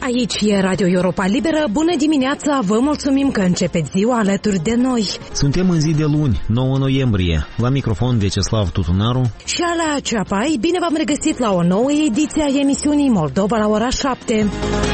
Aici e Radio Europa Liberă. Bună dimineața, vă mulțumim că începeți ziua alături de noi. Suntem în zi de luni, 9 noiembrie. La microfon Vyacheslav Tutunaru și Alea Ceapai. Bine v-am regăsit la o nouă ediție a emisiunii Moldova la ora 7.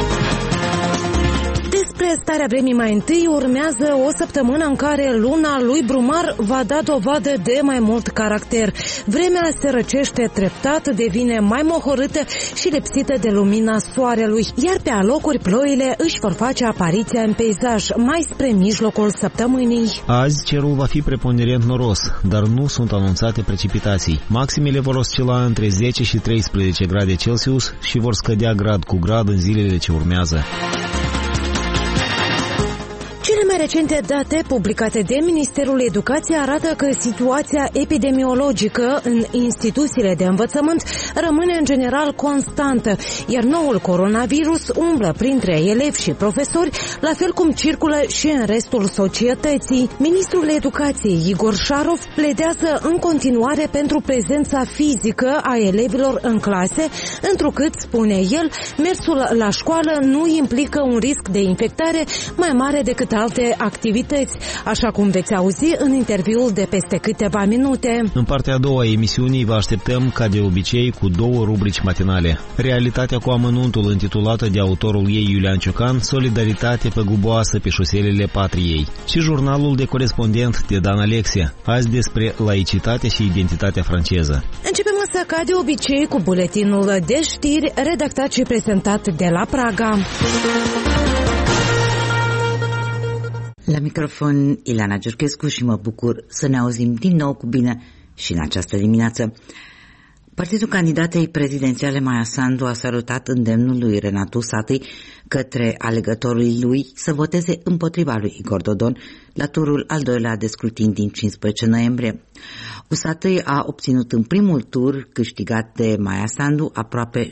Despre starea vremii mai întâi urmează o săptămână în care luna lui Brumar va da dovadă de mai mult caracter. Vremea se răcește treptat, devine mai mohorâtă și lipsită de lumina soarelui, iar pe alocuri ploile își vor face apariția în peisaj mai spre mijlocul săptămânii. Azi cerul va fi preponderent noros, dar nu sunt anunțate precipitații. Maximele vor oscila între 10 și 13 grade Celsius și vor scădea grad cu grad în zilele ce urmează. Cele mai recente date publicate de Ministerul Educației arată că situația epidemiologică în instituțiile de învățământ rămâne în general constantă, iar noul coronavirus umblă printre elevi și profesori, la fel cum circulă și în restul societății. Ministrul Educației, Igor Șarov, pledează în continuare pentru prezența fizică a elevilor în clase, întrucât, spune el, mersul la școală nu implică un risc de infectare mai mare decât alte activități, așa cum veți auzi în interviul de peste câteva minute. În partea a doua a emisiunii vă așteptăm, ca de obicei, cu două rubrici matinale. Realitatea cu amănuntul, intitulată de autorul ei Iulian Ciocan, Solidaritate păguboasă pe șoselele patriei, și jurnalul de corespondent de Dan Alexia, azi despre laicitate și identitatea franceză. Începem însă, ca de obicei, cu buletinul de știri redactat și prezentat de la Praga. La microfon Ileana Giurchescu și mă bucur să ne auzim din nou cu bine și în această dimineață. Partidul candidatei prezidențiale Maia Sandu a salutat îndemnul lui Renatu Usatăi către alegătorii lui să voteze împotriva lui Igor Dodon la turul al doilea de scrutin din 15 noiembrie. Usatăi a obținut în primul tur, câștigat de Maia Sandu, aproape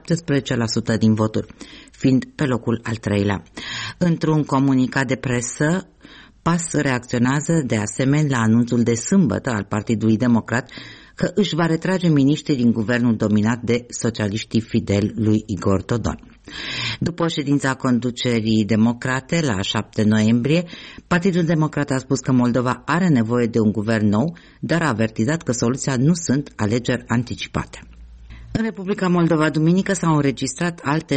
17% din voturi, fiind pe locul al treilea. Într-un comunicat de presă, PAS reacționează de asemenea la anunțul de sâmbătă al Partidului Democrat că își va retrage miniștrii din guvernul dominat de socialiștii fideli lui Igor Dodon. După ședința conducerii democrate la 7 noiembrie, Partidul Democrat a spus că Moldova are nevoie de un guvern nou, dar a avertizat că soluția nu sunt alegeri anticipate. În Republica Moldova, duminică, s-au înregistrat alte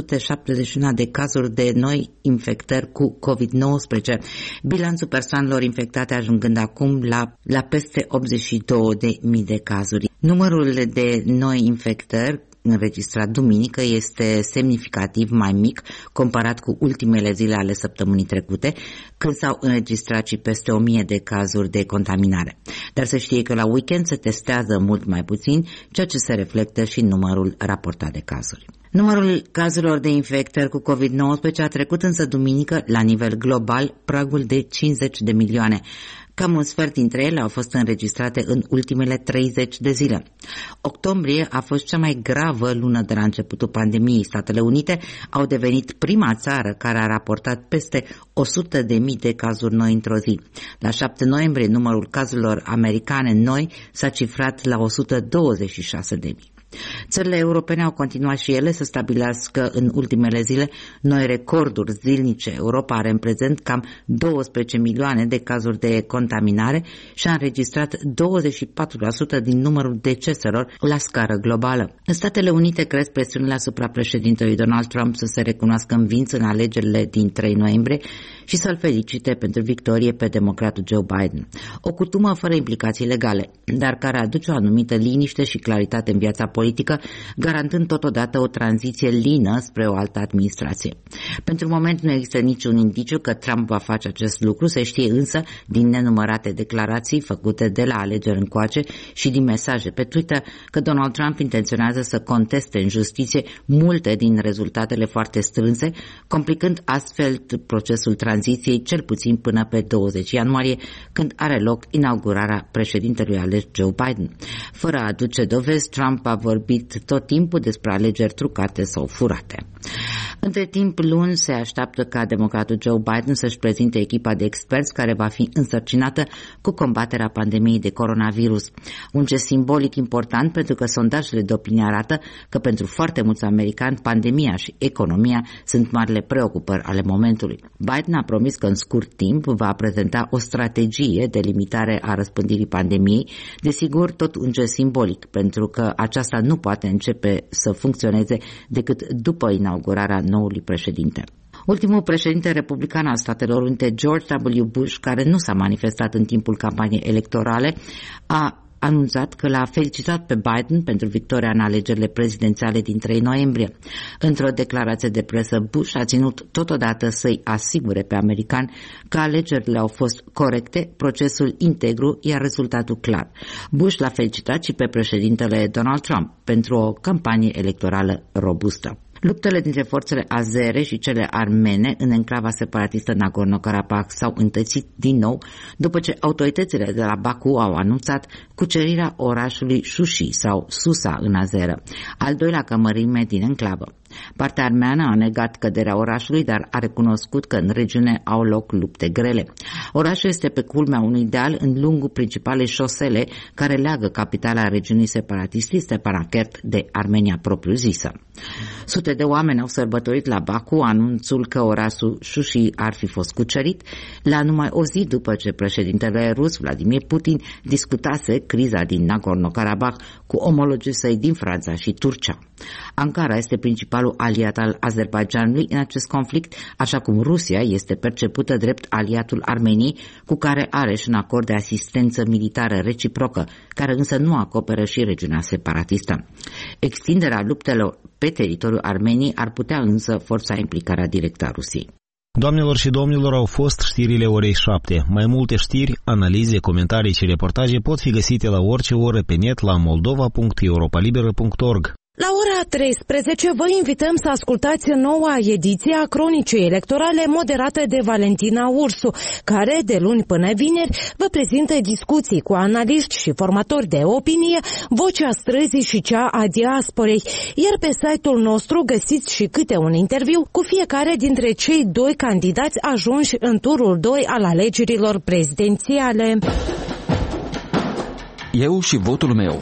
671 de cazuri de noi infectări cu COVID-19, bilanțul persoanelor infectate ajungând acum la peste 82.000 de cazuri. Numărul de noi infectări înregistrat duminică este semnificativ mai mic comparat cu ultimele zile ale săptămânii trecute, când s-au înregistrat și peste 1000 de cazuri de contaminare. Dar să știe că la weekend se testează mult mai puțin, ceea ce se reflectă și în numărul raportat de cazuri. Numărul cazurilor de infectări cu COVID-19 a trecut însă duminică la nivel global pragul de 50 de milioane. Cam un sfert dintre ele au fost înregistrate în ultimele 30 de zile. Octombrie a fost cea mai gravă lună de la începutul pandemiei. Statele Unite au devenit prima țară care a raportat peste 100.000 de cazuri noi într-o zi. La 7 noiembrie, numărul cazurilor americane noi s-a cifrat la 126.000. Țările europene au continuat și ele să stabilească în ultimele zile noi recorduri zilnice. Europa are în prezent cam 12 milioane de cazuri de contaminare și a înregistrat 24% din numărul deceselor la scară globală. În Statele Unite cresc presiunile asupra președintelui Donald Trump să se recunoască învins în alegerile din 3 noiembrie și să-l felicite pentru victorie pe democratul Joe Biden. O cutumă fără implicații legale, dar care aduce o anumită liniște și claritate în viața politică, garantând totodată o tranziție lină spre o altă administrație. Pentru moment nu există niciun indiciu că Trump va face acest lucru, se știe însă din nenumărate declarații făcute de la alegeri încoace și din mesaje pe Twitter că Donald Trump intenționează să conteste în justiție multe din rezultatele foarte strânse, complicând astfel procesul tranziției cel puțin până pe 20 ianuarie, când are loc inaugurarea președintelui ales Joe Biden. Fără a aduce dovezi, Trump a vorbit tot timpul despre alegeri trucate sau furate. Între timp, luni se așteaptă ca democratul Joe Biden să-și prezinte echipa de experți care va fi însărcinată cu combaterea pandemiei de coronavirus. Un gest simbolic important pentru că sondajele de opinie arată că pentru foarte mulți americani pandemia și economia sunt marile preocupări ale momentului. Biden a promis că în scurt timp va prezenta o strategie de limitare a răspândirii pandemiei, desigur tot un gest simbolic, pentru că aceasta nu poate începe să funcționeze decât după inaugurarea noului președinte. Ultimul președinte republican al Statelor Unite, George W. Bush, care nu s-a manifestat în timpul campaniei electorale, a anunțat că l-a felicitat pe Biden pentru victoria în alegerile prezidențiale din 3 noiembrie. Într-o declarație de presă, Bush a ținut totodată să-i asigure pe americani că alegerile au fost corecte, procesul integru, iar rezultatul clar. Bush l-a felicitat și pe președintele Donald Trump pentru o campanie electorală robustă. Luptele dintre forțele azere și cele armene în enclava separatistă Nagorno-Karabakh s-au întățit din nou după ce autoritățile de la Baku au anunțat cucerirea orașului Shushi sau Susa în azeră, al doilea ca mărime din enclavă. Partea armeană a negat căderea orașului, dar a recunoscut că în regiune au loc lupte grele. Orașul este pe culmea unui deal în lungul principalei șosele care leagă capitala regiunii separatiste Stepanakert de Armenia propriu-zisă. Sute de oameni au sărbătorit la Baku anunțul că orașul Shushi ar fi fost cucerit, la numai o zi după ce președintele rus Vladimir Putin discutase criza din Nagorno-Karabakh cu omologii săi din Franța și Turcia. Ankara este principalul aliat al Azerbaidjanului în acest conflict, așa cum Rusia este percepută drept aliatul Armeniei, cu care are și un acord de asistență militară reciprocă, care însă nu acoperă și regiunea separatistă. Extinderea luptelor pe teritoriul Armeniei ar putea însă forța implicarea directă a Rusiei. Doamnelor și domnilor, au fost știrile orei 7. Mai multe știri, analize, comentarii și reportaje pot fi găsite la orice oră pe net la moldova.europalibera.org. La ora 13 vă invităm să ascultați noua ediție a Cronicii Electorale moderată de Valentina Ursu, care de luni până vineri vă prezintă discuții cu analiști și formatori de opinie, vocea străzii și cea a diasporei. Iar pe site-ul nostru găsiți și câte un interviu cu fiecare dintre cei 2 candidați ajunși în turul 2 al alegerilor prezidențiale. Eu și votul meu.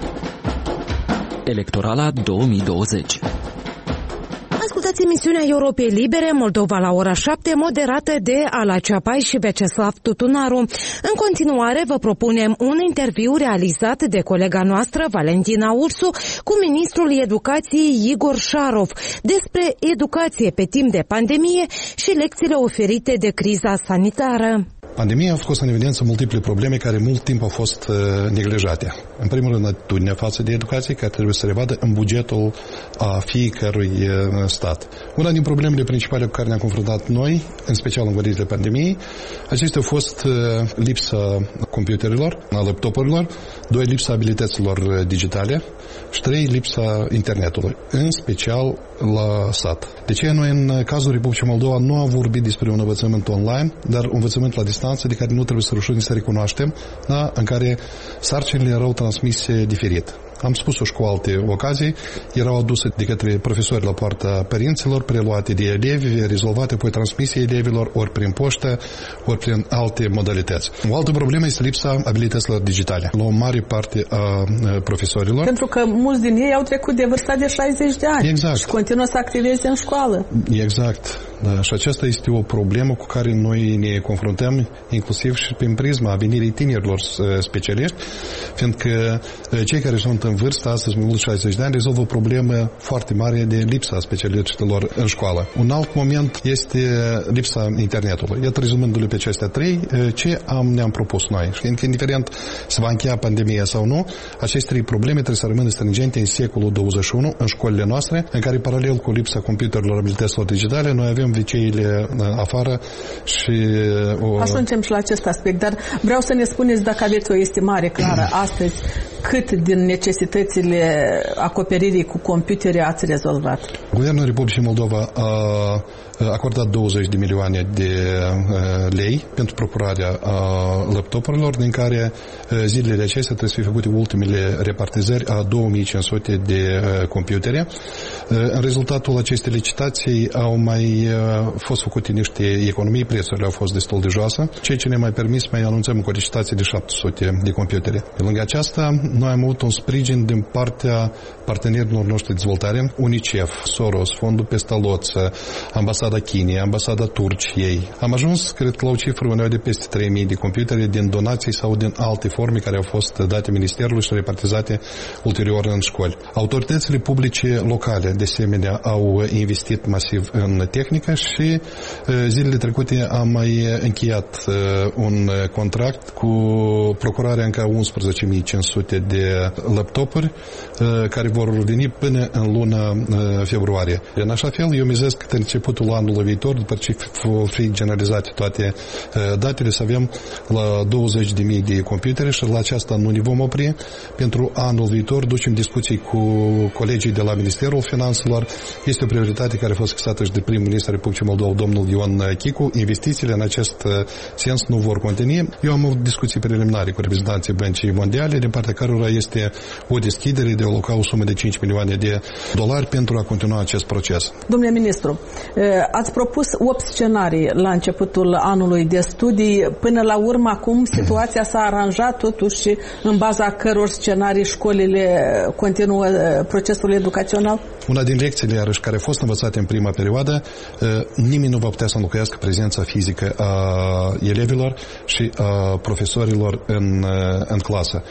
Electorala 2020. Ascultați emisiunea Europei Libere, Moldova la ora 7, moderată de Ala Ceapai și Veceslav Tutunaru. În continuare vă propunem un interviu realizat de colega noastră, Valentina Ursu, cu ministrul educației Igor Șarov despre educație pe timp de pandemie și lecțiile oferite de criza sanitară. Pandemia a scos în evidență multiple probleme care mult timp au fost neglijate. În primul rând, atitudinea față de educație, care trebuie să se revadă în bugetul a fiecărui stat. Una din problemele principale cu care ne-am confruntat noi, în special în condițiile pandemiei, acestea au fost lipsa computerilor, a laptopurilor, 2, lipsa abilităților digitale și 3, lipsa internetului, în special la sat. De ce noi, în cazul Republicii Moldova, nu am vorbit despre un învățământ online, dar un învățământ la distanță, de care nu trebuie să rușine să recunoaștem, da? În care sarcinile erau transmise diferit. Am spus-o și cu alte ocazii, erau aduse de către profesori la poarta părinților, preluate de elevi, rezolvate, apoi transmise elevilor, ori prin poștă, ori prin alte modalități. O altă problemă este lipsa abilităților digitale la o mare parte a profesorilor. Pentru că mulți din ei au trecut de vârsta de 60 de ani. Exact. Și continuă să activeze în școală. Exact. Da, și aceasta este o problemă cu care noi ne confruntăm, inclusiv și prin prisma venirii tinerilor specialiști, fiindcă cei care sunt în vârstă, astăzi mai mult 60 de ani, rezolvă o problemă foarte mare de lipsa specialiștilor în școală. Un alt moment este lipsa internetului. Iată, rezumându-le pe acestea 3, ce ne-am propus noi. Fiindcă, indiferent se va încheia pandemia sau nu, aceste 3 probleme trebuie să rămână stringente în secolul 21 în școlile noastre, în care, paralel cu lipsa computerelor, abilităților digitale, noi avem liceile afară și... Ajungem și la acest aspect, dar vreau să ne spuneți dacă aveți o estimare clară astăzi cât din necesitățile acoperirii cu computere ați rezolvat? Guvernul Republicii Moldova a acordat 20 de milioane de lei pentru procurarea laptopurilor, din care zilele acestea trebuie să fie făcute ultimele repartizări a 2500 de computere. În rezultatul acestei licitații au mai fost făcute niște economii, prețurile au fost destul de joase, ceea ce ne mai permis mai anunțăm cu o licitație de 700 de computere. Pe lângă aceasta, noi am avut un sprijin din partea partenerilor noștri de dezvoltare, UNICEF, Soros, Fondul Pestalozzi, Ambasada Chinei, Ambasada Turciei. Am ajuns, cred că la o cifră uneori de peste 3000 de computere din donații sau din alte forme care au fost date Ministerului și repartizate ulterior în școli. Autoritățile publice locale, de asemenea, au investit masiv în tehnică și zilele trecute am mai încheiat un contract cu procurarea încă 11.500 de laptopuri care vor veni până în luna februarie. În așa fel, eu mizez că începutul anului viitor, după ce vor fi generalizate toate datele, să avem la 20.000 de computere și la aceasta nu ne vom opri. Pentru anul viitor ducem discuții cu colegii de la Ministerul Finanțelor. Este o prioritate care a fost fixată și de primul ministru Republicii Moldova, domnul Ion Chicu. Investițiile în acest sens nu vor continui. Eu am avut discuții preliminare cu reprezentanții Băncii Mondiale, din partea cărora este o deschidere de a aloca o sumă de 5 milioane de dolari pentru a continua acest proces. Domnule ministru, ați propus 8 scenarii la începutul anului de studii. Până la urmă, acum, situația s-a aranjat totuși în baza căror scenarii școlile continuă procesul educațional? Una din lecțiile, iarăși, care au fost învățate în prima perioadă, nimeni nu va putea să înlocuiască prezența fizică a elevilor și a profesorilor în clasă.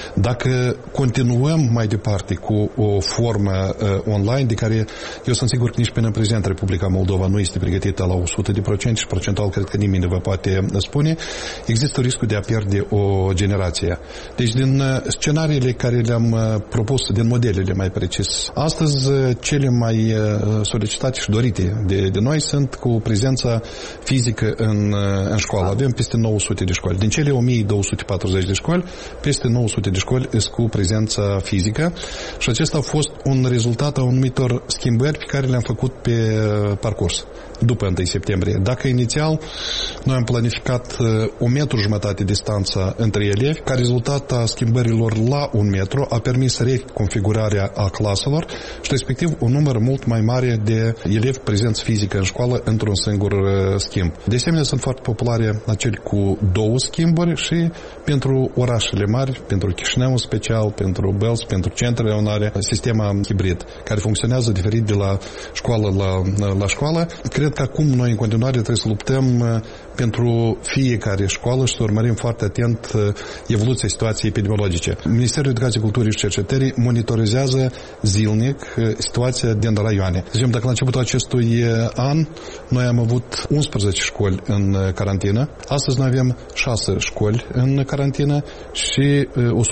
Dacă continuăm mai departe cu o formă online, de care eu sunt sigur că nici până în prezent Republica Moldova nu este pregătită la 100% și procentual cred că nimeni nu vă poate spune, există riscul de a pierde o generație. Deci din scenariile care le-am propus, din modelele mai precis, astăzi cele mai solicitate și dorite de noi sunt cu prezența fizică în școală. Avem peste 900 de școli. Din cele 1240 de școli, peste 900 de școli sunt cu prezența fizică și acesta a fost un rezultat a anumitor schimbări pe care le-am făcut pe parcurs după 1 septembrie. Dacă inițial noi am planificat 1,5 metru distanța între elevi, ca rezultat a schimbărilor la 1 metru a permis reconfigurarea a claselor și respectiv un număr mult mai mare de elevi prezenți fizic în școală într-un singur schimb. De asemenea, sunt foarte populare acele cu 2 schimburi și pentru orașele mari, pentru Chișinău special, pentru Belz, pentru centrele unare, sistema hibrid, care funcționează diferit de la școală la școală. Cred că acum noi în continuare trebuie să luptăm pentru fiecare școală și să urmărim foarte atent evoluția situației epidemiologice. Ministerul Educației, Culturii și Cercetării monitorizează zilnic situația din raioane. Zicem, dacă la începutul acestui an noi am avut 11 școli în carantină, astăzi noi avem 6 școli în carantină și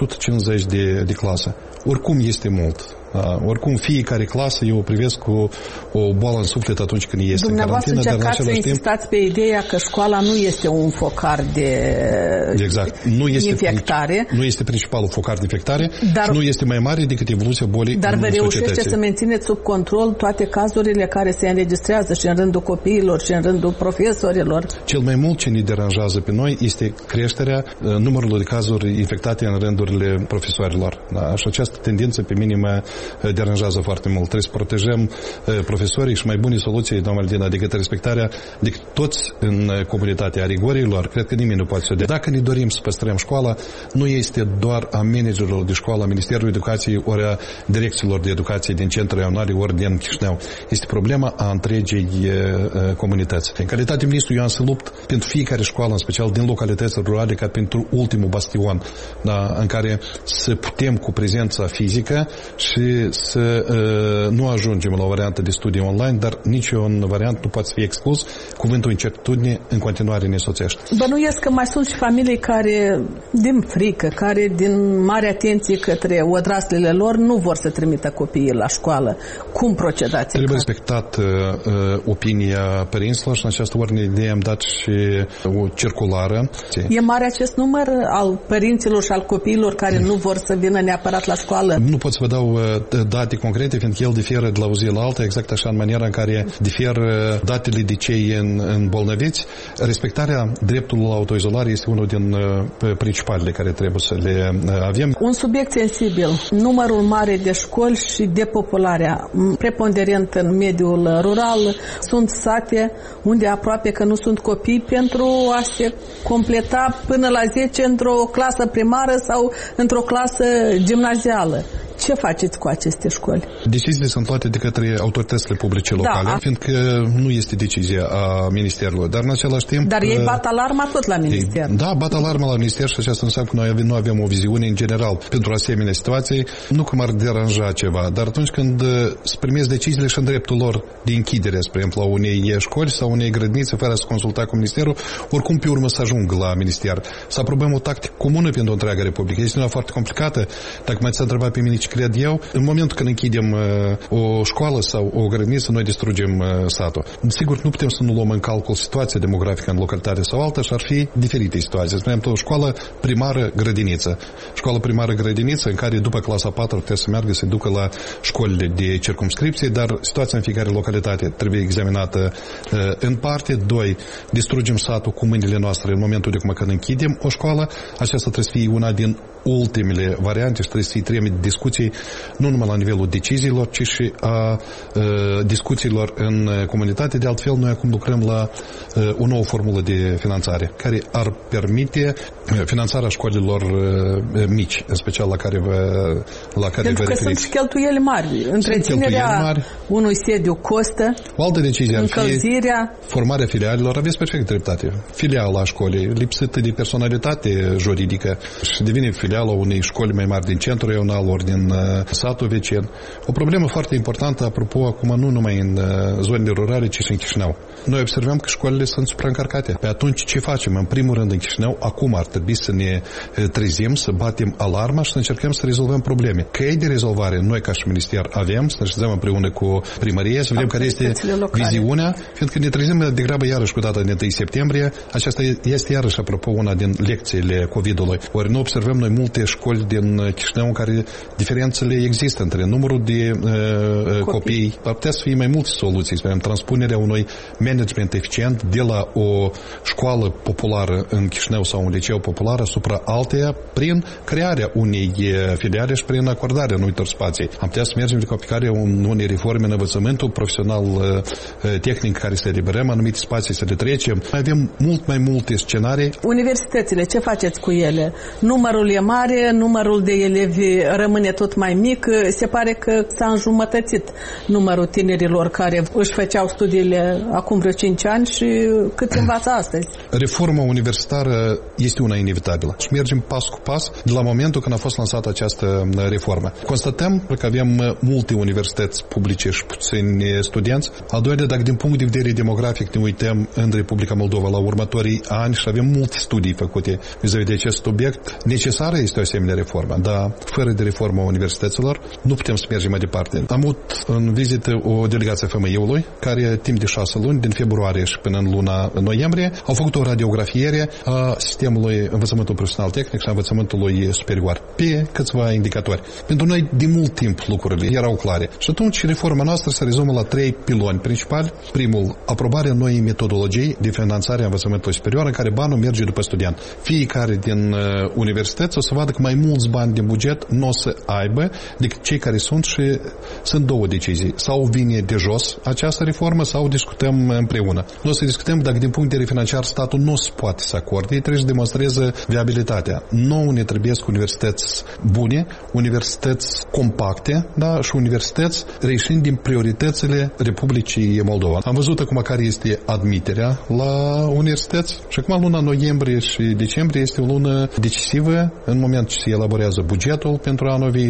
150 de clase. Oricum este mult. Oricum, fiecare clasă eu o privesc cu o boală în suflet atunci când este în carantină. Dumneavoastră încercați să insistați pe ideea că școala nu este un focar de infectare. Nu este principalul focar de infectare, dar nu este mai mare decât evoluția bolii în societății. Dar vă reușește să mențineți sub control toate cazurile care se înregistrează și în rândul copiilor și în rândul profesorilor? Cel mai mult ce ne deranjează pe noi este creșterea numărului de cazuri infectate în rândurile profesorilor. Da? Și această tendință pe mine mă deranjează foarte mult. Trebuie să protejăm profesorii și mai bune soluții, doamna Aldina, decât respectarea de toți în comunitatea rigorilor. Cred că nimeni nu poate să o dea. Dacă ne dorim să păstrăm școala, nu este doar a managerilor de școală, a Ministerului Educației, ori a direcțiilor de educație din centrul regionale, ori din Chișinău. Este problema a întregii comunități. În calitate de ministru, eu am să lupt pentru fiecare școală, în special din localitățile rurale, ca pentru ultimul bastion, da, în care să putem cu prezența fizică și poate să nu ajungem la o variantă de studii online, dar niciun variant nu poate fi exclus. Cuvântul incertitudine în continuare ne soțește. Bănuiesc că mai sunt și familii care, din frică, care din mare atenție către odraslele lor, nu vor să trimită copiii la școală. Cum procedați? Trebuie respectat opinia părinților și în această ordine de am dat și o circulară. E mare acest număr al părinților și al copiilor care nu vor să vină neapărat la școală? Nu pot să vă dau date concrete, fiindcă el diferă de la o zi la alta, exact așa în maniera în care diferă datele de cei îmbolnăviți. Respectarea dreptului la autoizolare este unul din principalele care trebuie să le avem. Un subiect sensibil, numărul mare de școli și depopularea, preponderent în mediul rural. Sunt sate unde aproape că nu sunt copii pentru a se completa până la 10 într-o clasă primară sau într-o clasă gimnazială. Ce faceți cu aceste școli? Deciziile sunt luate de către autoritățile publice locale, fiindcă nu este decizia a Ministerului. Dar în același timp... Dar ei bat alarma tot la Minister. Da, bat alarma la Minister și aceasta înseamnă că noi nu avem o viziune în general pentru asemenea situații. Nu că m-ar deranja ceva, dar atunci când se primesc deciziile și în dreptul lor de închidere, spre exemplu, la unei școli sau unei grădinițe, fără să consulta cu Ministerul, oricum pe urmă să ajung la Minister. Să aprobăm o tactică comună pentru întreaga Republică. Este una foarte complicată. Dacă m-ați întrebat pe mine ce cred eu, în momentul când închidem o școală sau o grădiniță, noi distrugem satul. Sigur, nu putem să nu luăm în calcul situația demografică în localitate sau alta și ar fi diferite situații. Spre exemplu, o școală primară grădiniță. Școală primară grădiniță în care după clasa 4 trebuie să meargă, să ducă la școlile de circumscripție, dar situația în fiecare localitate trebuie examinată în parte. 2. Distrugem satul cu mâinile noastre în momentul de când închidem o școală. Aceasta trebuie să fie una din ultimele variante și trebuie să fie teme discuții nu numai la nivelul deciziilor, ci și a discuțiilor în comunitate. De altfel, noi acum lucrăm la o nouă formulă de finanțare care ar permite finanțarea școlilor mici, în special la care vă Pentru că sunt și cheltuieli mari. Întreținerea unui sediu costă, o altă decizie ar fi formarea filialelor. Aveți perfect dreptate. Filiala școlii lipsită de personalitate juridică și devine filiala unei școli mai mari din centru regional ori din satul vecin. O problemă foarte importantă, apropo, acum nu numai în zonele rurale, ci și în Chișinău. Noi observăm că școlile sunt supraîncărcate. Pe atunci ce facem? În primul rând în Chișinău, acum ar trebui să ne trezim, să batem alarma și să încercăm să rezolvăm probleme. Căi de rezolvare noi ca și minister avem, să ne șezăm împreună cu primăria, să vedem care este viziunea, fiindcă ne trezim degrabă iarăși cu data de 1 septembrie. Aceasta este iarăși, apropo, una din lecțiile COVID-ului. Ori nu observăm noi multe școli din Chișinău în care diferențele există între numărul de copii. Ar putea să fie mai multe soluții, spunem, transpunerea unui management eficient de la o școală populară în Chișinău sau un liceu popular asupra alteia prin crearea unei filiale și prin acordarea anumitor spații. Am putea să mergem de aplicarea unei reforme în învățământul profesional tehnic care să eliberăm anumite spații, să le trecem. Avem mult mai multe scenarii. Universitățile, ce faceți cu ele? Numărul e mare, numărul de elevi rămâne tot mai mic. Se pare că s-a înjumătățit numărul tinerilor care își făceau studiile acum vreo 5 ani și cât învață astăzi. Reforma universitară este una inevitabilă și mergem pas cu pas de la momentul când a fost lansată această reformă. Constatăm că avem multe universități publice și puțini studenți. Al doilea, dacă din punct de vedere demografic ne uităm în Republica Moldova la următorii ani și avem multe studii făcute vis-a-vis de acest subiect, necesară este o asemenea reformă, dar fără de reforma universităților nu putem să mergem mai departe. Am avut în vizită o delegație FMI-ului care timp de 6 luni, din februarie și până în luna noiembrie, au făcut o radiografiere a sistemului învățământului profesional tehnic și a învățământului superior pe câțiva indicatori. Pentru noi, de mult timp, lucrurile erau clare. Și atunci, reforma noastră se rezumă la 3 piloni principali. Primul, aprobarea noii metodologii de finanțare a învățământului superior, în care banul merge după student. Fiecare din universități o să vadă că mai mulți bani din buget nu o să aibă decât cei care sunt și sunt două decizii. Sau vine de jos această reformă sau discutăm împreună. Nu o să discutăm dacă din punct de vedere financiar statul nu se poate să acorde, trebuie să demonstreze viabilitatea. Nouă ne trebuie universități bune, universități compacte, da, și universități reișind din prioritățile Republicii Moldova. Am văzut acum care este admiterea la universități și acum luna noiembrie și decembrie este o lună decisivă în moment ce se elaborează bugetul pentru anul viitor.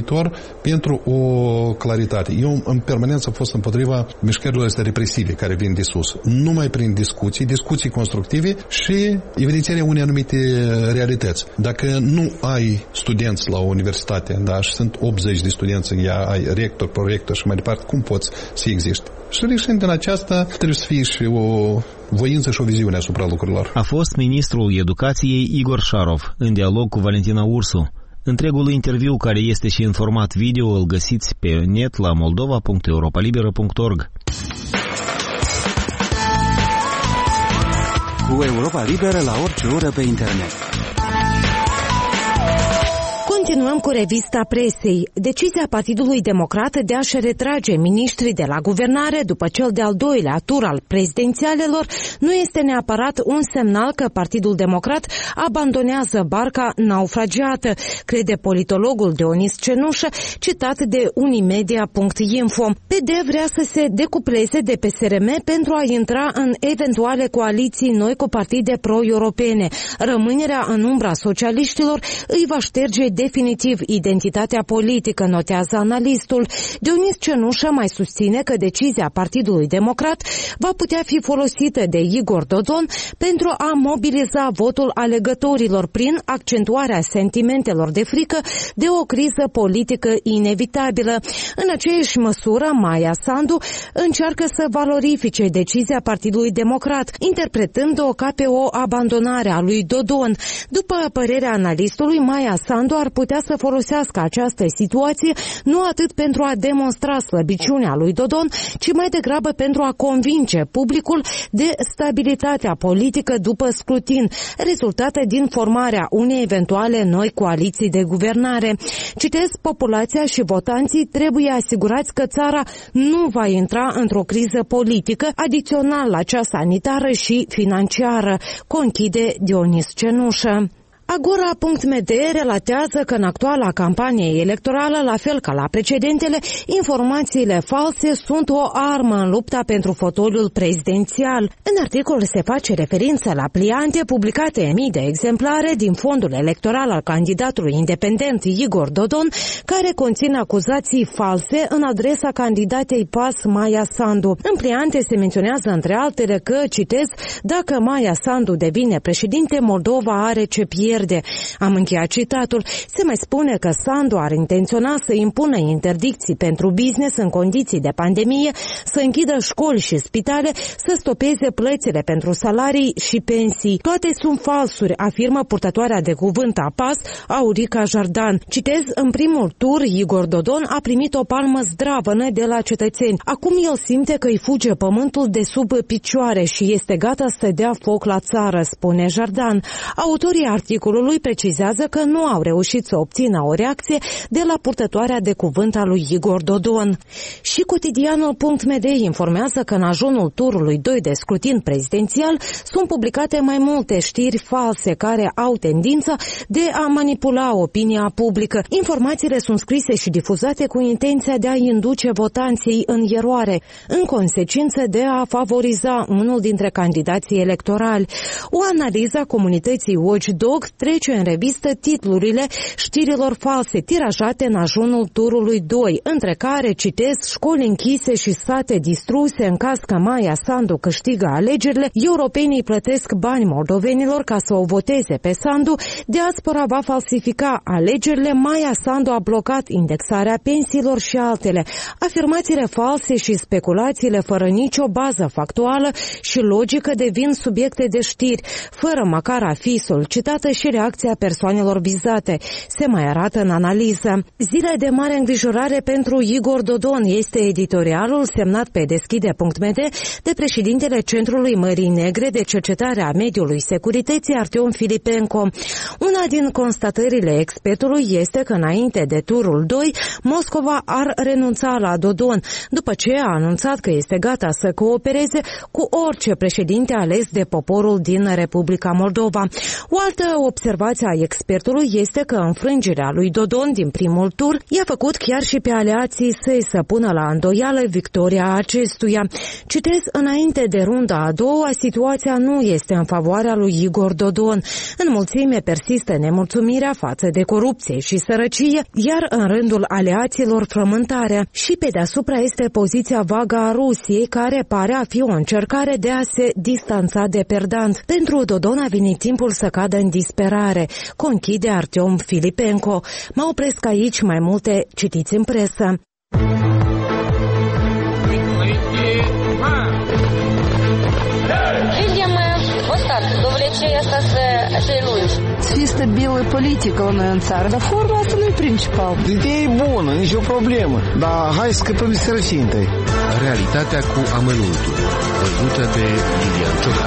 viitor pentru o claritate. Eu în permanență am fost împotriva mișcărilor astea represive care vin de sus. Numai prin discuții constructive și evidențierea unei anumite realități. Dacă nu ai studenți la universitate, da, și sunt 80 de studenți în ea, ai rector, prorector și mai departe, cum poți să existe? Și reșind din aceasta, trebuie să fie și o voință și o viziune asupra lucrurilor. A fost ministrul educației Igor Șarov, în dialog cu Valentina Ursu. Întregul interviu, care este și în format video, îl găsiți pe net la moldova.europalibera.org. Cu Europa Liberă la orice oră pe internet. Continuăm cu revista presei. Decizia Partidului Democrat de a-și retrage miniștrii de la guvernare după cel de-al doilea tur al prezidențialelor nu este neapărat un semnal că Partidul Democrat abandonează barca naufragiată, crede politologul Dionis Cenușă, citat de unimedia.info. PD vrea să se decupleze de PSRM pentru a intra în eventuale coaliții noi cu partide pro-europene. Rămânerea în umbra socialiștilor îi va șterge definitiv identitatea politică, notează analistul. Dionis Cenușă mai susține că decizia Partidului Democrat va putea fi folosită de Igor Dodon pentru a mobiliza votul alegătorilor prin accentuarea sentimentelor de frică de o criză politică inevitabilă. În aceeași măsură, Maia Sandu încearcă să valorifice decizia Partidului Democrat, interpretând-o ca pe o abandonare a lui Dodon. După părerea analistului, Maia Sandu ar putea să folosească această situație nu atât pentru a demonstra slăbiciunea lui Dodon, ci mai degrabă pentru a convinge publicul de stabilitatea politică după scrutin, rezultată din formarea unei eventuale noi coaliții de guvernare. Citez, populația și votanții trebuie asigurați că țara nu va intra într-o criză politică adițional la cea sanitară și financiară, conchide Dionis Cenușă. Agora.md relatează că în actuala campanie electorală, la fel ca la precedentele, informațiile false sunt o armă în lupta pentru fotoliul prezidențial. În articol se face referință la pliante publicate în mii de exemplare din fondul electoral al candidatului independent Igor Dodon, care conțin acuzații false în adresa candidatei PAS Maia Sandu. În pliante se menționează între altele că, citez, dacă Maia Sandu devine președinte, Moldova are ce pierde. Am încheiat citatul. Se mai spune că Sandu ar intenționa să impună interdicții pentru business în condiții de pandemie, să închidă școli și spitale, să stopeze plățile pentru salarii și pensii. Toate sunt falsuri, afirmă purtătoarea de cuvânt a PAS, Aurica Jardan. Citez, în primul tur, Igor Dodon a primit o palmă zdravănă de la cetățeni. Acum el simte că îi fuge pământul de sub picioare și este gata să dea foc la țară, spune Jardan. Autorii articolului precizează că nu au reușit să obțină o reacție de la purtătoarea de cuvânt a lui Igor Dodon. Și cotidianul.md informează că în ajunul turului 2 de scrutin prezidențial sunt publicate mai multe știri false care au tendința de a manipula opinia publică. Informațiile sunt scrise și difuzate cu intenția de a induce votanții în eroare, în consecință de a favoriza unul dintre candidații electorali. O analiză a comunității Watchdog trece în revistă titlurile știrilor false tirajate în ajunul turului 2, între care, citez, școli închise și sate distruse în caz că Maia Sandu câștigă alegerile, europenii plătesc bani moldovenilor ca să o voteze pe Sandu, diaspora va falsifica alegerile, Maia Sandu a blocat indexarea pensiilor și altele. Afirmațiile false și speculațiile fără nicio bază factuală și logică devin subiecte de știri, fără măcar a fi solicitată și reacția persoanelor vizate. Se mai arată în analiză. Zile de mare îngrijorare pentru Igor Dodon este editorialul semnat pe deschide.md de președintele Centrului Mării Negre de Cercetare a Mediului Securității, Artiom Filipenco. Una din constatările expertului este că înainte de turul 2, Moscova ar renunța la Dodon, după ce a anunțat că este gata să coopereze cu orice președinte ales de poporul din Republica Moldova. O altă observația expertului este că înfrângerea lui Dodon din primul tur i-a făcut chiar și pe aliații săi să pună la îndoială victoria acestuia. Citez, înainte de runda a doua, situația nu este în favoarea lui Igor Dodon. În mulțime persistă nemulțumirea față de corupție și sărăcie, iar în rândul aliaților frământarea. Și pe deasupra este poziția vagă a Rusiei, care pare a fi o încercare de a se distanța de perdant. Pentru Dodon a venit timpul să cadă în disperare, conchide Artiom Filipenko. Mă opresc aici, mai multe citiți în presă. Fi stabilă politică în țară, dar forma asta nu e principal. Ideea e bună, nicio problemă, dar hai să scăpăm de sărăcie întâi. Realitatea cu amănuntul, văzută de Lilian Ciocan.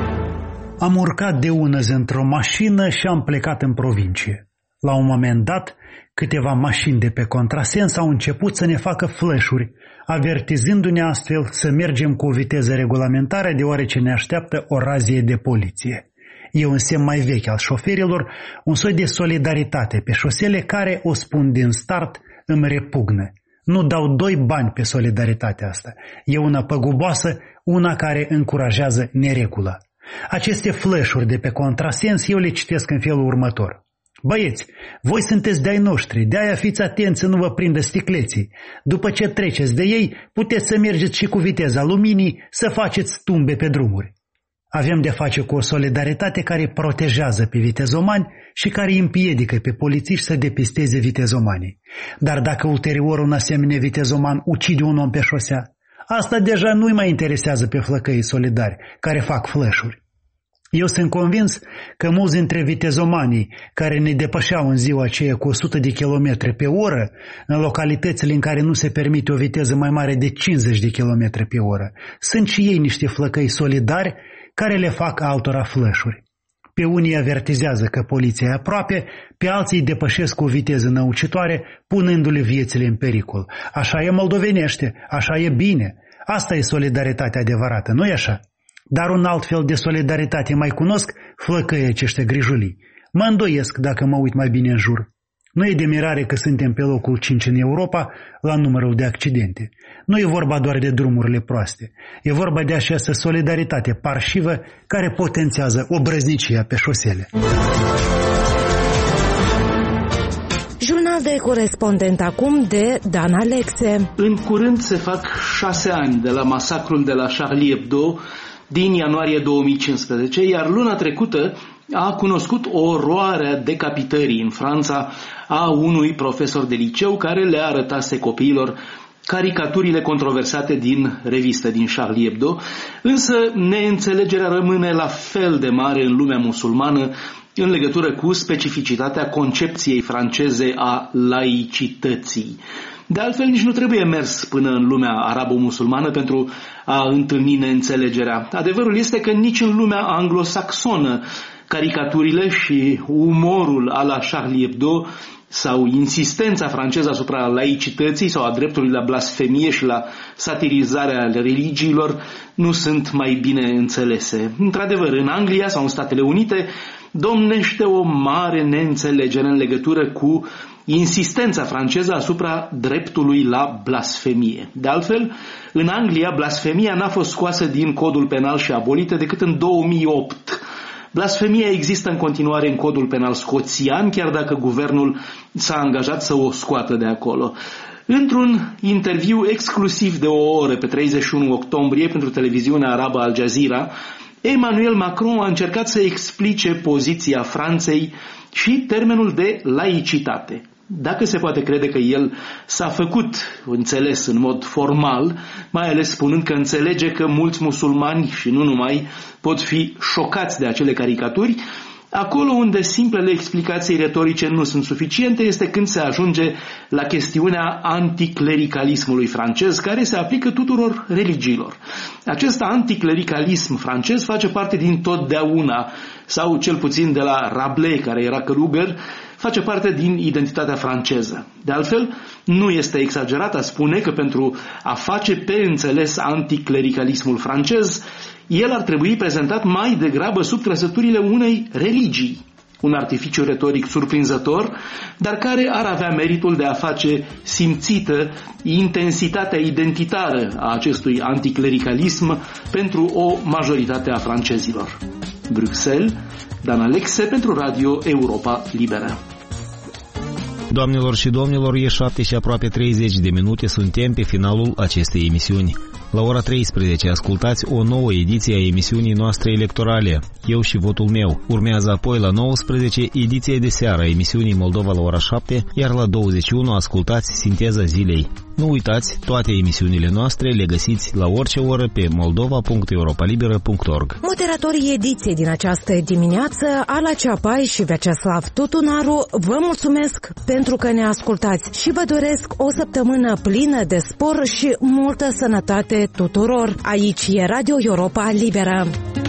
Am urcat de unăzi într-o mașină și am plecat în provincie. La un moment dat, câteva mașini de pe contrasens au început să ne facă flash-uri, avertizându-ne astfel să mergem cu o viteză regulamentară, deoarece ne așteaptă o razie de poliție. E un semn mai vechi al șoferilor, un soi de solidaritate pe șosele care, o spun din start, îmi repugnă. Nu dau 2 bani pe solidaritatea asta. E una păguboasă, una care încurajează neregula. Aceste flash-uri de pe contrasens eu le citesc în felul următor. Băieți, voi sunteți de-ai noștri, de-aia fiți atenți să nu vă prindă sticleții. După ce treceți de ei, puteți să mergeți și cu viteza luminii, să faceți tumbe pe drumuri. Avem de face cu o solidaritate care protejează pe vitezomani și care îi împiedică pe polițiști să depisteze vitezomanii. Dar dacă ulterior un asemenea vitezoman ucide un om pe șosea, asta deja nu-i mai interesează pe flăcăii solidari care fac flash-uri. Eu sunt convins că mulți dintre vitezomanii care ne depășeau în ziua aceea cu 100 de km pe oră, în localitățile în care nu se permite o viteză mai mare de 50 de km pe oră, sunt și ei niște flăcăi solidari care le fac altora flash-uri. Pe unii avertizează că poliția e aproape, pe alții îi depășesc cu o viteză năucitoare, punându-le viețile în pericol. Așa e moldovenește, așa e bine. Asta e solidaritatea adevărată, nu-i așa? Dar un alt fel de solidaritate mai cunosc flăcăii aceștia grijulii. Mă îndoiesc dacă mă uit mai bine în jur. Nu e de mirare că suntem pe locul 5 în Europa la numărul de accidente. Nu e vorba doar de drumurile proaste. E vorba de această solidaritate parșivă care potențează obrăznicia pe șosele. Jurnal de corespondent acum de Dan Alexe. În curând se fac 6 ani de la masacrul de la Charlie Hebdo din ianuarie 2015, iar luna trecută a cunoscut o oroare a decapitării în Franța a unui profesor de liceu care le arătase copiilor caricaturile controversate din revistă, din Charlie Hebdo, însă neînțelegerea rămâne la fel de mare în lumea musulmană în legătură cu specificitatea concepției franceze a laicității. De altfel, nici nu trebuie mers până în lumea arabo-musulmană pentru a întâlni neînțelegerea. Adevărul este că nici în lumea anglosaxonă caricaturile și umorul a la Charlie Hebdo sau insistența franceză asupra laicității sau a dreptului la blasfemie și la satirizarea religiilor nu sunt mai bine înțelese. Într-adevăr, în Anglia sau în Statele Unite domnește o mare neînțelegere în legătură cu insistența franceză asupra dreptului la blasfemie. De altfel, în Anglia, blasfemia n-a fost scoasă din codul penal și abolită decât în 2008. Blasfemia există în continuare în codul penal scoțian, chiar dacă guvernul s-a angajat să o scoată de acolo. Într-un interviu exclusiv de o oră pe 31 octombrie pentru televiziunea arabă Al Jazeera, Emmanuel Macron a încercat să explice poziția Franței și termenul de laicitate. Dacă se poate crede că el s-a făcut înțeles în mod formal, mai ales spunând că înțelege că mulți musulmani și nu numai pot fi șocați de acele caricaturi, acolo unde simplele explicații retorice nu sunt suficiente este când se ajunge la chestiunea anticlericalismului francez, care se aplică tuturor religiilor. Acest anticlericalism francez face parte din totdeauna, sau cel puțin de la Rabelais, care era călugăr, face parte din identitatea franceză. De altfel, nu este exagerat a spune că pentru a face pe înțeles anticlericalismul francez, el ar trebui prezentat mai degrabă sub trăsăturile unei religii. un artificiu retoric surprinzător, dar care ar avea meritul de a face simțită intensitatea identitară a acestui anticlericalism pentru o majoritate a francezilor. Bruxelles, Dan Alexe pentru Radio Europa Liberă. Doamnelor și domnilor, e 7 și aproape 30 de minute, suntem pe finalul acestei emisiuni. La ora 13 ascultați o nouă ediție a emisiunii noastre electorale, Eu și votul meu. Urmează apoi la 19 ediția de seară a emisiunii Moldova la ora 7, iar la 21 ascultați Sinteza zilei. Nu uitați, toate emisiunile noastre le găsiți la orice oră pe moldova.europalibera.org. Moderatorii ediției din această dimineață, Ala Ceapai și Vyacheslav Tutunaru, vă mulțumesc pentru că ne ascultați și vă doresc o săptămână plină de spor și multă sănătate tuturor. Aici e Radio Europa Liberă.